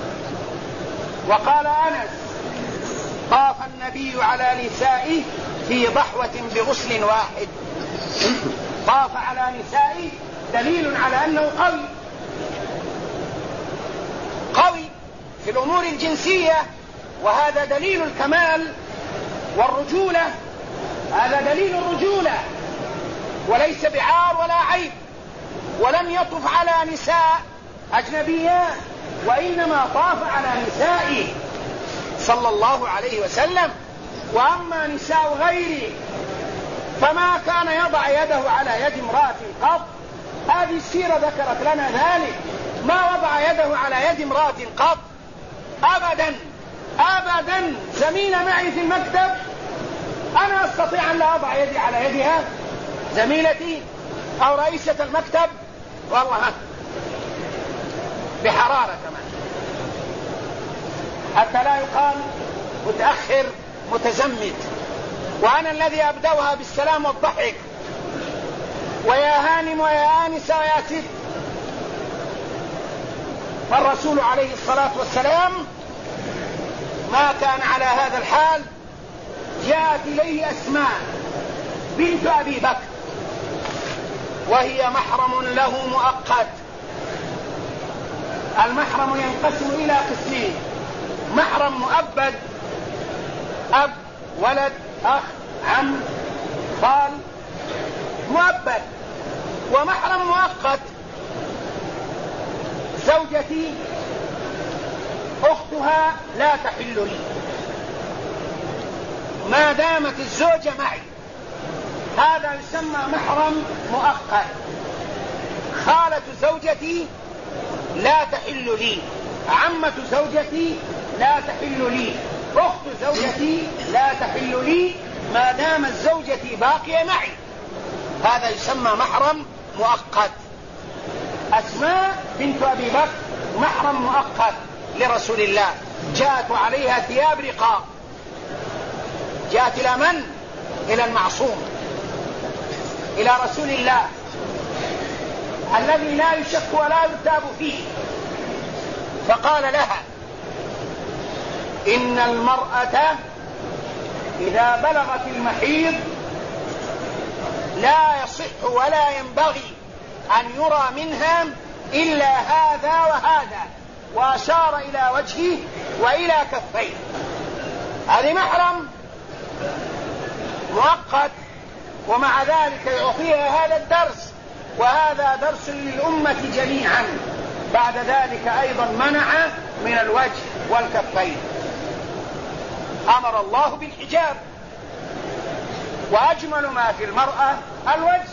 وقال أنس طاف النبي على نسائه في ضحوة بغسل واحد. طاف على نسائه دليل على أنه قوي في الأمور الجنسية، وهذا دليل الكمال والرجولة، هذا دليل الرجولة وليس بعار ولا عيب. ولم يطف على نساء أجنبيات، وإنما طاف على نسائه صلى الله عليه وسلم. وأما نساء غيره فما كان يضع يده على يد امرأة قط. هذه السيرة ذكرت لنا ذلك، ما وضع يده على يد امرأة قط أبدا أبدا. زميلة معي في المكتب أنا أستطيع أن لا أضع يدي على يدها، زميلتي أو رئيسة المكتب والله بحرارة كمان، حتى لا يقال متأخر متزمت. وأنا الذي أبدأها بالسلام والضحك، ويا هانم ويا آنسة ويا ست. فالرسول عليه الصلاة والسلام ما كان على هذا الحال. جاءت إليه أسماء بنت أبي بكر، وهي محرم له مؤقت. المحرم ينقسم إلى قسمين: محرم مؤبد، أب ولد أخ عم خال مؤبد، ومحرم مؤقت. زوجتي أختها لا تحل لي ما دامت الزوجة معي، هذا يسمى محرم مؤقت. خالة زوجتي لا تحل لي، عمة زوجتي لا تحل لي، أخت زوجتي لا تحل لي ما دامت زوجتي باقية معي، هذا يسمى محرم مؤقت. أسماء بنت أبي بكر محرم مؤقت لرسول الله، جاءت عليها ثياب رقاق. جاءت إلى من؟ إلى المعصوم، إلى رسول الله الذي لا يشك ولا يرتاب فيه، فقال لها: إن المرأة إذا بلغت المحيض لا يصح ولا ينبغي أن يرى منها إلا هذا وهذا، وأشار إلى وجهه وإلى كفيه. هذه محرم مؤقت، ومع ذلك يعطيها هذا الدرس، وهذا درس للأمة جميعا. بعد ذلك أيضا منع من الوجه والكفين. أمر الله بالحجاب، وأجمل ما في المرأة الوجه،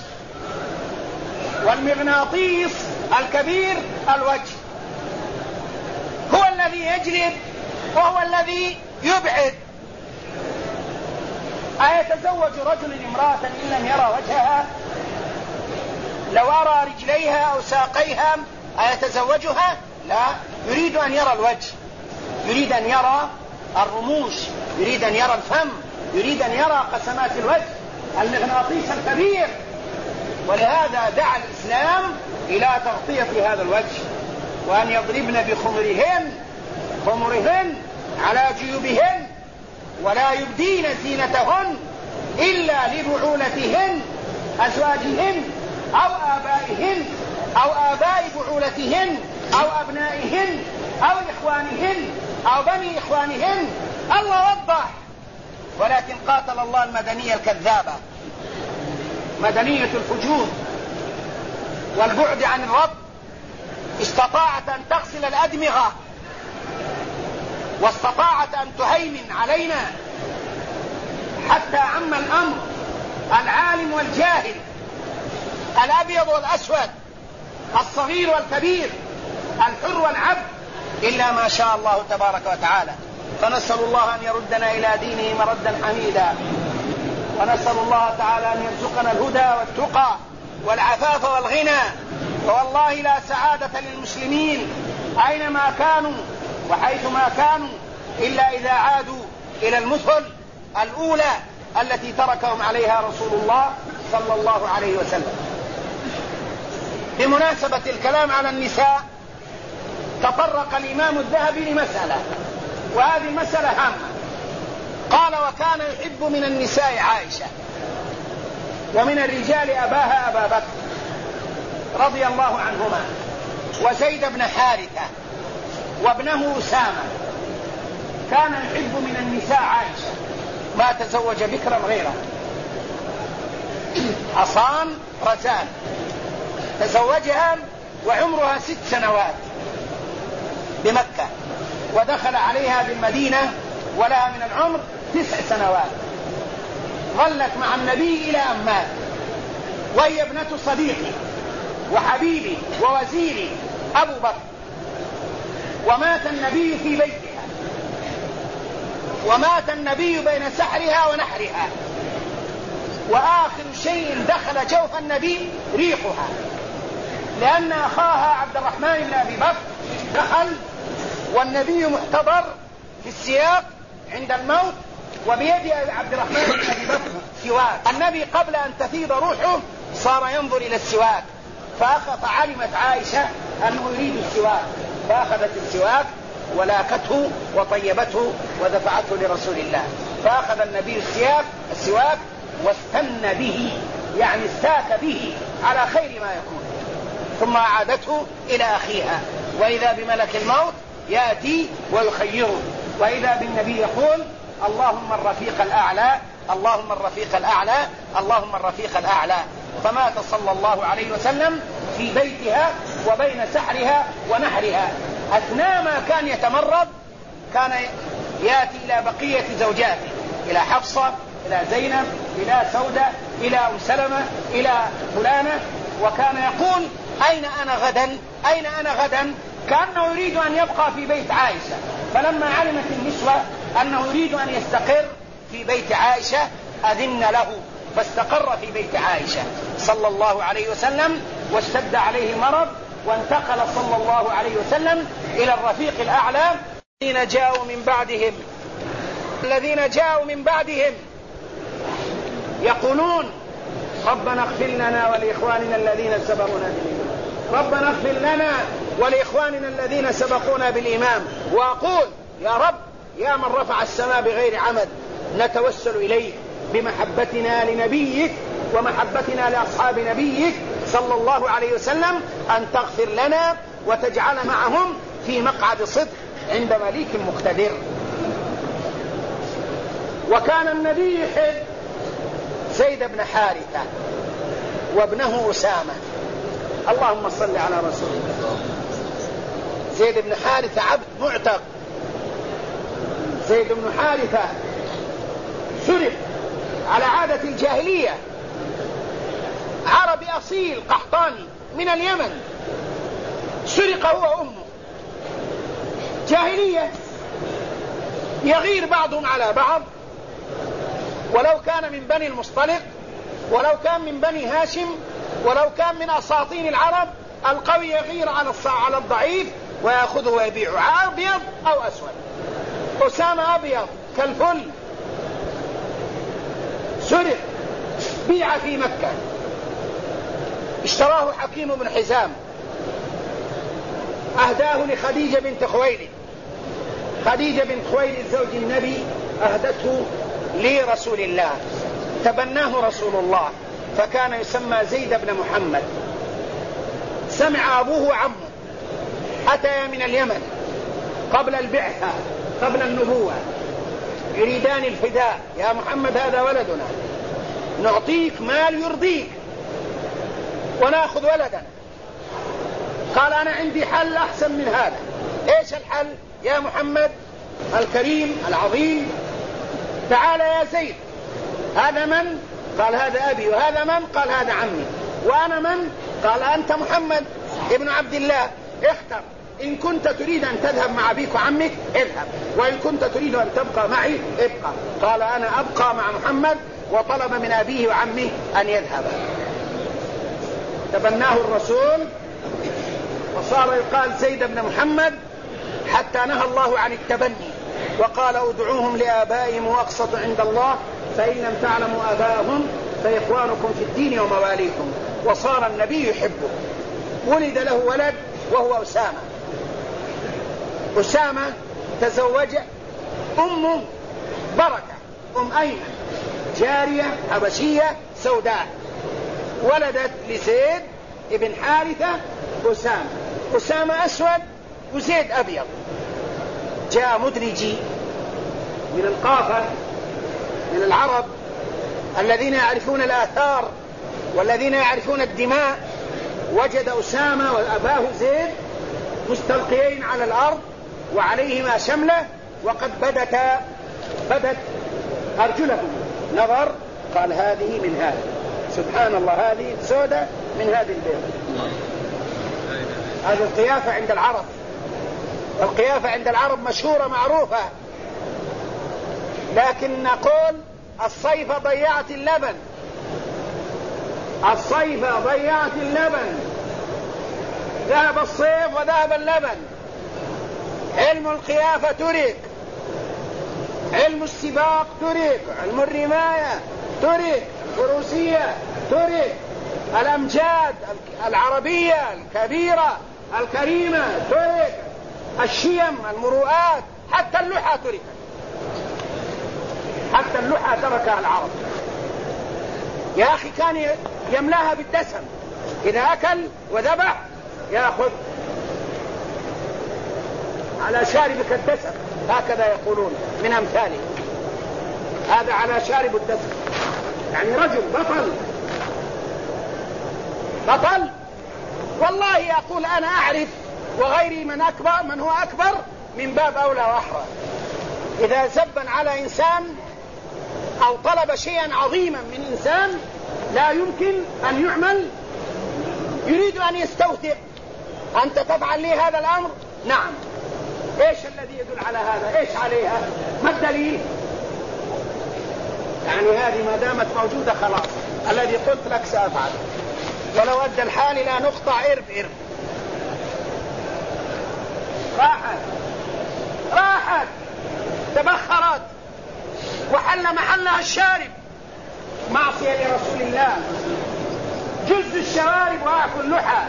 والمغناطيس الكبير الوجه، هو الذي يجلب وهو الذي يبعد. أيتزوج رجل امرأة إن لم يرى وجهها؟ لو أرى رجليها أو ساقيها أيتزوجها؟ لا، يريد أن يرى الوجه، يريد أن يرى الرموش، يريد أن يرى الفم، يريد أن يرى قسمات الوجه، المغناطيس الكبير. ولهذا دعا الإسلام إلى تغطية هذا الوجه، وأن يضربن خمرهن على جيوبهن، ولا يبدين زينتهن إلا لبعولتهن، أزواجهن أو آبائهن أو آباء بعولتهن أو أبنائهن أو إخوانهن أو بني إخوانهن. الله وضح، ولكن قاتل الله المدنية الكذابة، مدنية الفجور والبعد عن الرب. استطاعت أن تغسل الأدمغة، واستطاعت أن تهيمن علينا حتى عم الأمر، العالم والجاهل، الأبيض والأسود، الصغير والكبير، الحر والعبد، إلا ما شاء الله تبارك وتعالى. فنسأل الله أن يردنا إلى دينه مردا حميدا، ونسأل الله تعالى أن يرزقنا الهدى والتقى والعفاف والغنى. والله لا سعادة للمسلمين أينما كانوا وحيثما كانوا إلا إذا عادوا إلى المثل الأولى التي تركهم عليها رسول الله صلى الله عليه وسلم. بمناسبة الكلام على النساء، تطرق الإمام الذهبي لمسألة، وهذه المسألة هامة. قال: وكان يحب من النساء عائشة، ومن الرجال أباها أبا بكر رضي الله عنهما، وزيد بن حارثة، وابنه أسامة. كان يحب من النساء عائشة، ما تزوج بكرا غيره. حصان رزان تزوجها وعمرها 6 سنوات بمكة، ودخل عليها بالمدينة ولها من العمر 9 سنوات. ظلت مع النبي إلى أن مات، وهي ابنة صديقي وحبيبي ووزيري أبو بكر. ومات النبي في بيتها، ومات النبي بين سحرها ونحرها، وآخر شيء دخل جوف النبي ريحها، لأن أخاها عبد الرحمن بن أبي بكر دخل والنبي محتضر في السياق عند الموت، وبيد عبد الرحمن بن أبي بكر سواك. النبي قبل أن تفيض روحه صار ينظر إلى السواك، فعلمت عائشة أنه يريد السواك، فأخذت السواك ولاكته وطيبته ودفعته لرسول الله. فأخذ النبي السواك واستنى به، يعني استاك به على خير ما يكون، ثم أعادته إلى أخيها. وإذا بملك الموت يأتي ويخيره، وإذا بالنبي يقول: اللهم الرفيق الأعلى، اللهم الرفيق الأعلى، اللهم الرفيق الأعلى. فمات صلى الله عليه وسلم في بيتها وبين سحرها ونحرها. أثناء ما كان يتمرض كان يأتي إلى بقية زوجاته، إلى حفصة، إلى زينب، إلى سودة، إلى أم سلمة، إلى فلانة، وكان يقول: أين أنا غدا؟ أين أنا غدا؟ كأنه يريد أن يبقى في بيت عائشة. فلما علمت النسوة أنه يريد أن يستقر في بيت عائشة أذن له، فاستقر في بيت عائشة صلى الله عليه وسلم، واشتد عليه المرض، وانتقل صلى الله عليه وسلم إلى الرفيق الأعلى. الذين جاءوا من بعدهم يقولون: ربنا اغفر لنا ولإخواننا الذين سبقونا بالإيمان، ربنا اغفر لنا ولإخواننا الذين سبقونا بالإيمان. وأقول: يا رب، يا من رفع السماء بغير عمد، نتوسل إليك بمحبتنا لنبيك ومحبتنا لأصحاب نبيك صلى الله عليه وسلم أن تغفر لنا وتجعل معهم في مقعد صدق عند مليك مقتدر. وكان النبي يحب زيد بن حارثة وابنه أسامة. اللهم صل على رسول الله. زيد بن حارثة عبد معتق. زيد بن حارثة سرق على عادة الجاهلية، عربي أصيل قحطاني من اليمن، سرق هو وأمه. جاهلية يغير بعضهم على بعض، ولو كان من بني المصطلق، ولو كان من بني هاشم، ولو كان من أساطين العرب. القوي يغير على الضعيف ويأخذه ويبيعه، أبيض أو أسود. أسامة أبيض كالفل، سرق، بيع في مكة، اشتراه حكيم بن حزام، أهداه لخديجة بنت خويلد. خديجة بنت خويلد زوج النبي أهدته لرسول الله، تبناه رسول الله، فكان يسمى زيد بن محمد. سمع أبوه وعمه أتيا من اليمن قبل البعثة، قبل النبوة، يريدان الفداء. يا محمد هذا ولدنا، نعطيك مال يرضيك ونأخذ ولدنا. قال أنا عندي حل أحسن من هذا. إيش الحل يا محمد الكريم العظيم؟ تعال يا زيد، هذا من؟ قال هذا أبي. وهذا من؟ قال هذا عمي. وأنا من؟ قال أنت محمد ابن عبد الله. اختر، إن كنت تريد أن تذهب مع أبيك وعمك اذهب، وإن كنت تريد أن تبقى معي ابقى. قال أنا أبقى مع محمد، وطلب من أبيه وعمه أن يذهب. تبناه الرسول وصار يقال زيد بن محمد، حتى نهى الله عن التبني وقال ادعوهم لآبائهم وأقسط عند الله فإن لم تعلموا آباءهم فإخوانكم في الدين ومواليكم. وصار النبي يحبه. ولد له ولد وهو أسامة. أسامة تزوج أمه بركة أم أيمن، جارية حبشية سوداء، ولدت لزيد ابن حارثة أسامة. أسامة أسود وزيد أبيض. جاء مدرجي من القافة من العرب الذين يعرفون الآثار والذين يعرفون الدماء، وجد أسامة وأباه زيد مستلقيين على الأرض وعليهما شملة، وقد بدت أرجلهم. نظر قال هذه من هذه، سبحان الله، هذه سودة من هذه البيض. هذه القيافة عند العرب. القيافة عند العرب مشهورة معروفة، لكن نقول الصيف ضيعت اللبن. الصيف ضيعت اللبن، ذهب الصيف وذهب اللبن. علم القيافة ترك، علم السباق ترك، علم الرماية ترك، الفروسية ترك، الأمجاد العربية الكبيرة الكريمة ترك، الشيم المروءات، حتى اللحى ترك، حتى اللحى تركها العرب. يا أخي كان يملاها بالدسم، إذا أكل وذبح يأخذ على شاربك الدسم، هكذا يقولون من أمثاله، هذا على شارب الدسم، يعني رجل بطل. والله يقول أنا أعرف وغيري من هو أكبر من باب أولى وأحرى. إذا زبا على إنسان أو طلب شيئا عظيما من إنسان لا يمكن أن يعمل، يريد أن يستوثق، أنت تفعل لي هذا الأمر؟ نعم. إيش الذي يدل على هذا؟ إيش عليها؟ ما الدليل؟ يعني هذه ما دامت موجودة خلاص، الذي قلت لك سأفعل، ولو أدى الحال إلى نقطة إرب. راحت تبخرت وحل محلها الشارب، معصية لرسول الله. جز الشوارب وأكل اللحى.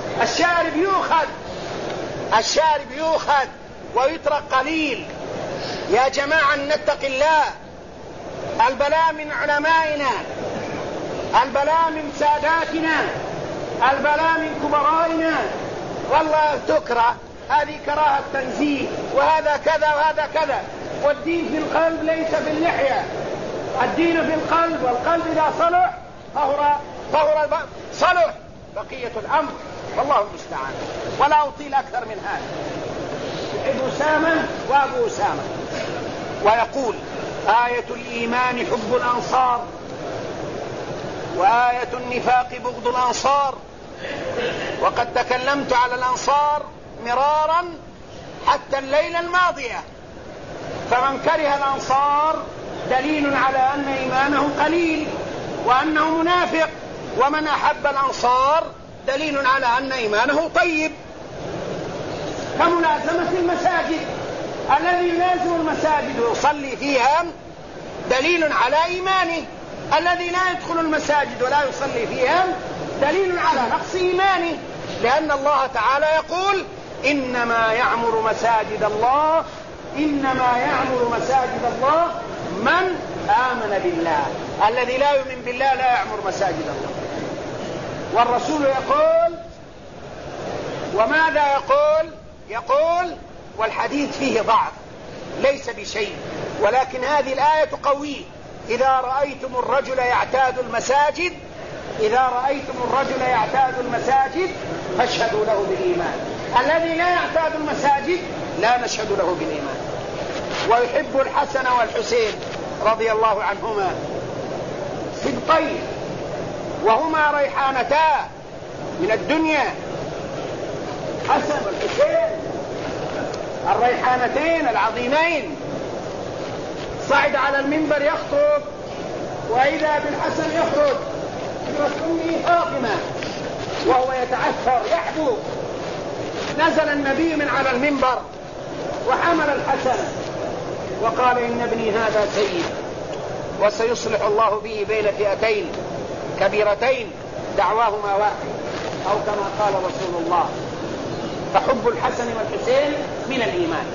الشارب يؤخذ ويترك قليل. يا جماعة نتق الله. البلاء من علمائنا، البلاء من ساداتنا، البلاء من كبرائنا. والله تكره، هذه كراهة تنزيه، وهذا كذا وهذا كذا. والدين في القلب ليس في اللحية. الدين في القلب، والقلب إذا صلح صلح بقية الأمر، والله المستعان. ولا أطيل أكثر من هذا. يحب أسامة وأبو أسامة، ويقول: آية الإيمان حب الأنصار، وآية النفاق بغض الأنصار. وقد تكلمت على الأنصار مرارا حتى الليلة الماضية، فمن كره الأنصار دليل على أن إيمانه قليل وأنه منافق، ومن أحب الأنصار دليل على أن إيمانه طيب. كملازمة المساجد، الذي يلازم المساجد ويصلي فيها دليل على إيمانه، الذي لا يدخل المساجد ولا يصلي فيها دليل على نقص إيمانه، لأن الله تعالى يقول: إنما يعمر مساجد الله من آمن بالله. الذي لا يؤمن بالله لا يعمر مساجد الله. والرسول يقول، وماذا يقول والحديث فيه ضعف ليس بشيء، ولكن هذه الآية تقويه: إذا رأيتم الرجل يعتاد المساجد فاشهدوا له بالإيمان. الذي لا يعتاد المساجد لا نشهد له بالإيمان. ويحب الحسن والحسين رضي الله عنهما سبطين، وهما ريحانتا من الدنيا، حسن والحسين الريحانتين العظيمين. صعد على المنبر يخطب، وإذا بالحسن يخرج برسوله فاطمة وهو يتعثر يحبو. نزل النبي من على المنبر وحمل الحسن وقال: إن ابني هذا سيد، وسيصلح الله به بين فئتين كبيرتين دعواهما واحد، أو كما قال رسول الله. فحب الحسن والحسين من الإيمان.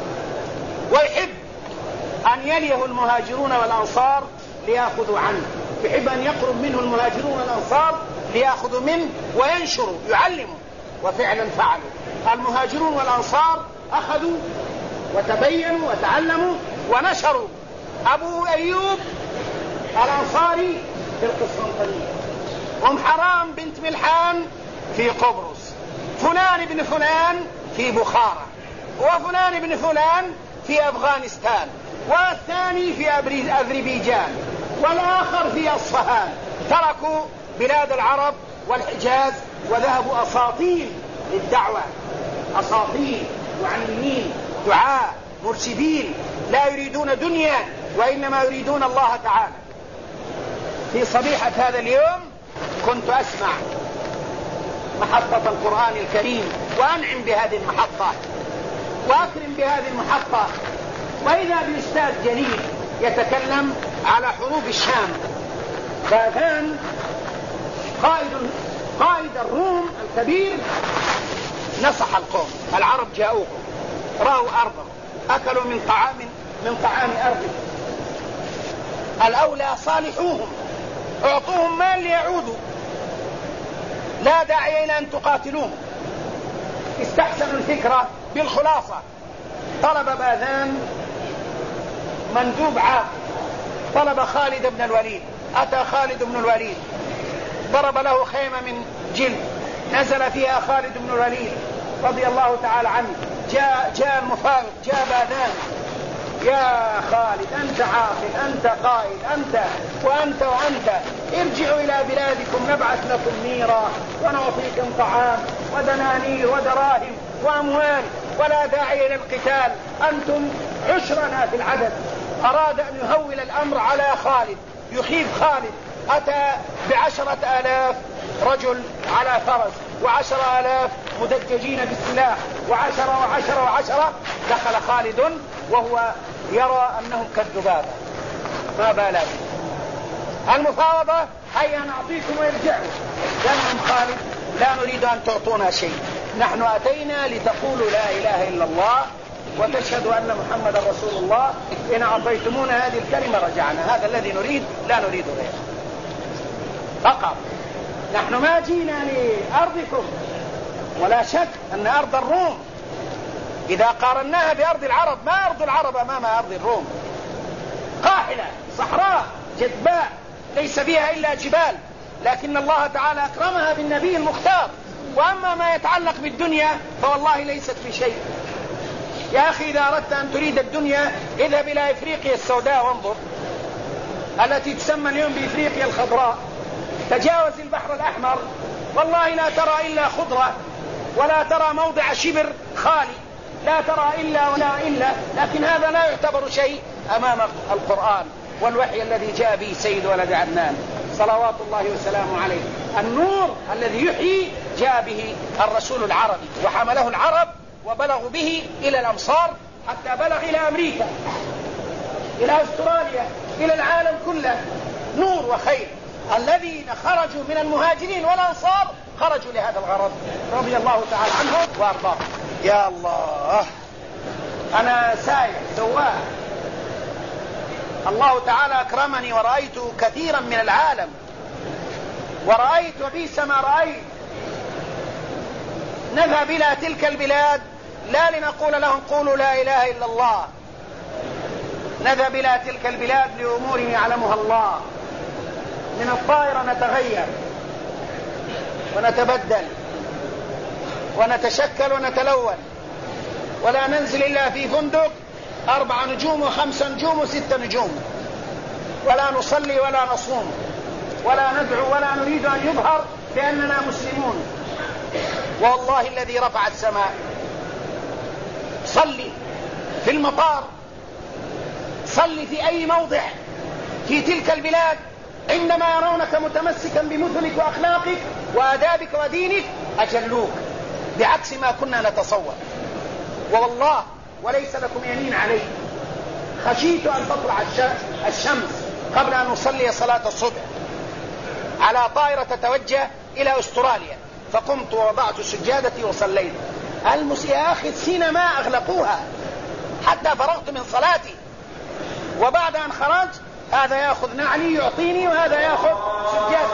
ويحب أن يليه المهاجرون والأنصار ليأخذوا عنه، يحب أن يقرب منه المهاجرون والأنصار ليأخذوا منه وينشروا يعلموا، وفعلا فعلوا. المهاجرون والأنصار أخذوا وتبينوا وتعلموا ونشروا. أبو أيوب الأنصاري في القسطنطينية، أم حرام بنت ملحان في قبرص، فلان ابن فلان في بخارى، وفلان ابن فلان في أفغانستان، والثاني في أذربيجان، والآخر في أصفهان. تركوا بلاد العرب والحجاز وذهبوا أساطين للدعوة، أساطين معلمين دعاء مرشدين، لا يريدون دنيا وإنما يريدون الله تعالى. في صبيحة هذا اليوم كنت أسمع محطة القرآن الكريم وأنعم بهذه المحطة وأكرم بهذه المحطة، وإذا بأستاذ جليل يتكلم على حروب الشام. فكان قائد الروم الكبير نصح القوم: العرب جاءوكم، رأوا أرضهم، أكلوا من طعام أرضهم، الأولى صالحوهم، اعطوهم مال ليعودوا، لا داعي إلى أن تقاتلوهم. استحسنوا الفكرة. بالخلاصة طلب باذان مندوب عام، طلب خالد بن الوليد، أتى خالد بن الوليد، ضرب له خيمة من جلد نزل فيها خالد بن الوليد رضي الله تعالى عنه. جاء المفاوض، جاء باذان: يا خالد أنت عاقل، أنت قائد، أنت وأنت وأنت، ارجعوا إلى بلادكم نبعث لكم ميرا ونعطيكم طعام ودنانير ودراهم وأموال، ولا داعي إلى القتال، أنتم عشرنا في العدد. أراد أن يهول الأمر على خالد، يخيف خالد. أتى ب10,000 رجل على فرس، و10,000 مدججين بالسلاح، و10. دخل خالد وهو يرى أنهم كالذبابة، ما باله. المفاوضة: هيا نعطيكم ويرجعوا. قال لهم خالد: لا نريد أن تعطونا شيء، نحن أتينا لتقولوا لا إله إلا الله وتشهدوا أن محمد رسول الله، إن أعطيتمونا هذه الكلمة رجعنا، هذا الذي نريد، لا نريد غيره فقط. نحن ما جينا لأرضكم، ولا شك أن أرض الروم إذا قارناها بأرض العرب، ما أرض العرب أمام أرض الروم، قاحلة صحراء جذباء ليس فيها إلا جبال، لكن الله تعالى أكرمها بالنبي المختار. وأما ما يتعلق بالدنيا فوالله ليست في شيء. يا أخي إذا أردت أن تريد الدنيا اذهب إلى إفريقيا السوداء وانظر، التي تسمى اليوم بإفريقيا الخضراء. تجاوز البحر الأحمر والله لا ترى إلا خضرة، ولا ترى موضع شبر خالي، لا ترى إلا ولا إلا. لكن هذا لا يعتبر شيء أمام القرآن والوحي الذي جاء به سيد ولد عدنان صلوات الله وسلامه عليه. النور الذي يحيي جاء به الرسول العربي، وحمله العرب وبلغوا به إلى الأمصار حتى بلغ إلى أمريكا، إلى أستراليا، إلى العالم كله. نور وخير. الذين خرجوا من المهاجرين والأنصار خرجوا لهذا الغرض رضي الله تعالى عنهم وأرضاهم. يا الله، أنا سواء الله تعالى أكرمني ورأيت كثيرا من العالم، ورأيت وبئس ما رأيت. نذهب إلى تلك البلاد لا لنقول لهم قولوا لا إله إلا الله، نذهب إلى تلك البلاد لأمور يعلمها الله. من الطائرة نتغير ونتبدل ونتشكل ونتلون، ولا ننزل إلا في فندق 4 نجوم و5 نجوم و6 نجوم، ولا نصلي ولا نصوم ولا ندعو ولا نريد أن يظهر بأننا مسلمون. والله الذي رفع السماء، صلي في المطار، صلي في أي موضع في تلك البلاد، عندما يرونك متمسكا بمثلك وأخلاقك وآدابك ودينك أجلوك بعكس ما كنا نتصور. والله وليس لكم يمين عليه، خشيت أن تطلع الشمس قبل أن نصلي صلاة الصبح على طائرة تتوجه إلى أستراليا، فقمت ووضعت سجادتي وصليت. يا أخي السينما أغلقوها حتى فرغت من صلاتي، وبعد أن خرجت هذا يأخذ نعلي يعطيني وهذا يأخذ سجادتي